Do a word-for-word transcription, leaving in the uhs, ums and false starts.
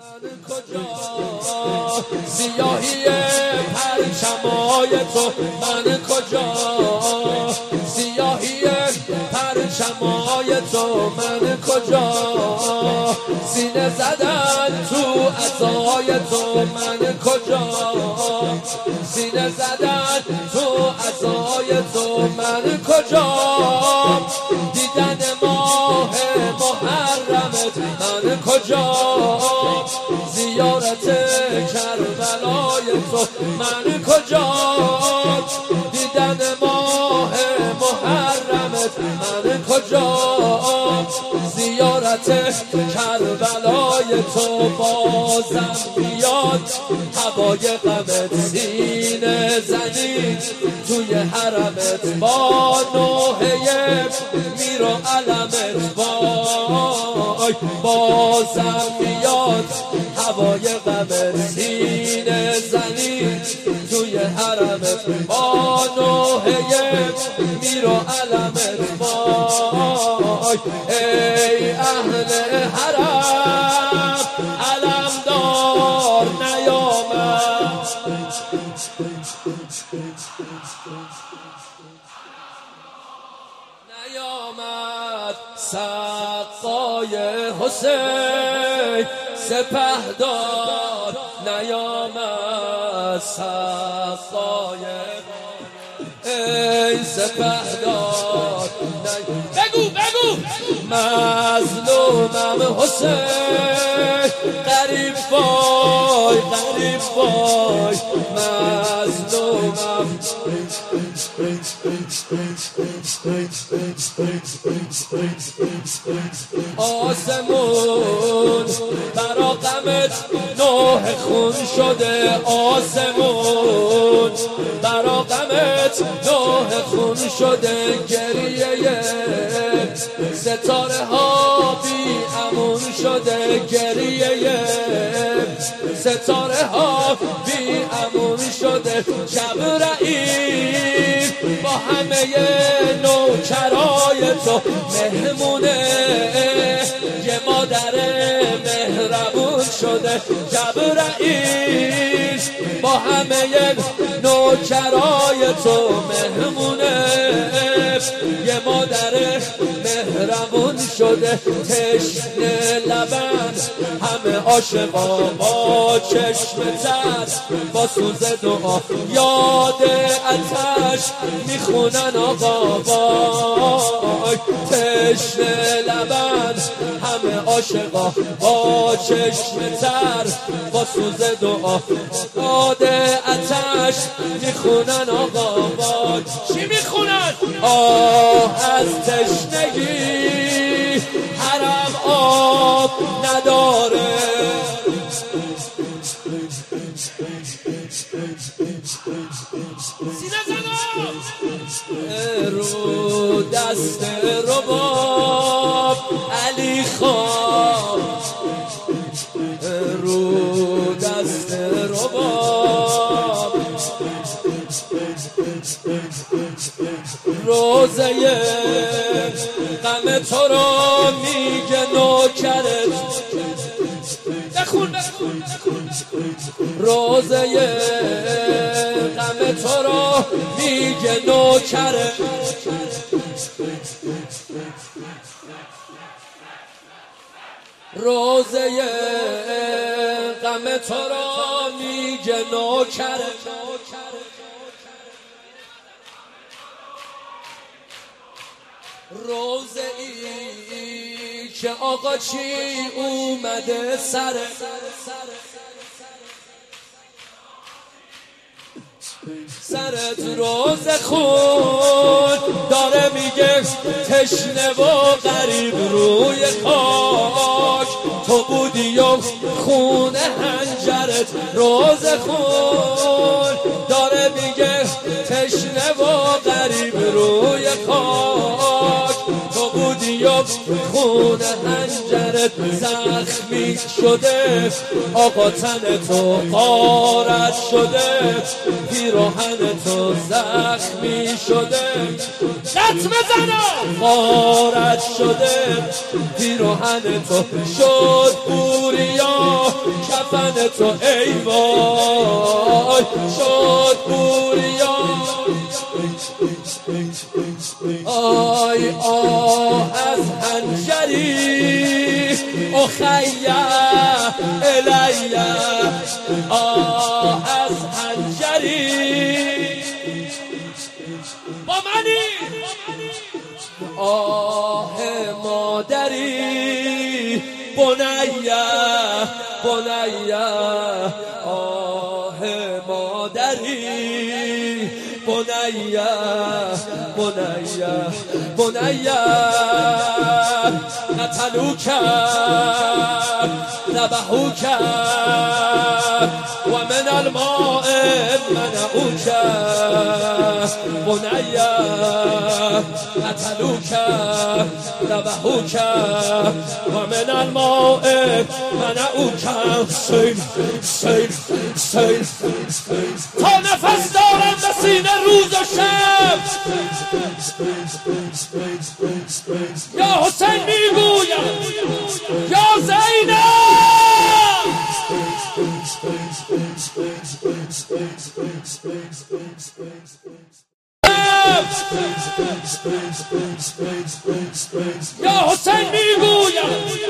من کجا سیاهی پرچمای تو، من کجا سیاهی پرچمای تو، من کجا سینه زدن تو عزای تو، من کجا سینه زدن تو عزای تو، من کجا دیدن ماه محرمت، من کجا زیارت کربلای تو، من کجا دیدن ماه محرمت، من کجا زیارت کربلای تو. بازم بیاد هوای غمت، سینه زنی توی حرمت با نوحه میر و علمت، وای بازم بیاد هوای غمت، سینه زنی توی حرمت با نوحه میر و علمت، وای ای اهل حرم علمدار نیامد، نیامد سقای حسین سپهدار، نیامد سقای ای سپهدار، بگو بگو مظلومم حسین، غریب وای غریب وای مظلومم، آسمون برا غمت نوح خون شده، آسمون برا غمت نوح خون شده، گریه ستاره ها بی امون شده، گریه ستاره ها بی امون شده، جبرائیل با همه نوکرای تو مهمونه، یه مادر مهربون شده، جبرائیل با همه نوکرای تو مهمونه، یه مادر مهربون شده، تشنه لبن همه عاشقا با چشم تر با سوز دعا یاد آتش میخونن آقا، وای تشنه لبن همه عاشقا با چشم تر با سوز دعا یاد آتش میخونن آقا، وای چی میخونن؟ آه از تشنگی حرم آب نداره، سینه زدم رو دست رباب علی خان، رو دست رباب روزه غم تو رو میگه نوکرت، بخون بخون روزه غم تو رو میگه نوکرت، روزه غم تو رو میگه نوکرت، روزه ای که آقا چی اومده سر سرت، روز خون داره میگه تشنه و غریب روی خاک، تو بودی و خون هنجرت، روز خون داره میگه تشنه و غریب روی خاک، تو بودی و خون حنجرت زخمی شده، آقا تن تو غارت شده، پیراهن تو زخمی شده، لط بزنم غارت شده، پیراهن تو شد بوریا، کفن تو ای وای شد بوریا. آی آه از حنجری اخیه الیه، آه از حنجری با منی، آه مادری بنیه بنیه، آه مادری بنیه بنیه بنیه، قتلوک ذبحوک و من الماء منعوک، بنیه قتلوک ذبحوک و من الماء منعوک. سیل سیل سیل تا نفس دارم به سینه روز و شب، یا حسین میگویم یا زینب، یا حسین میگویم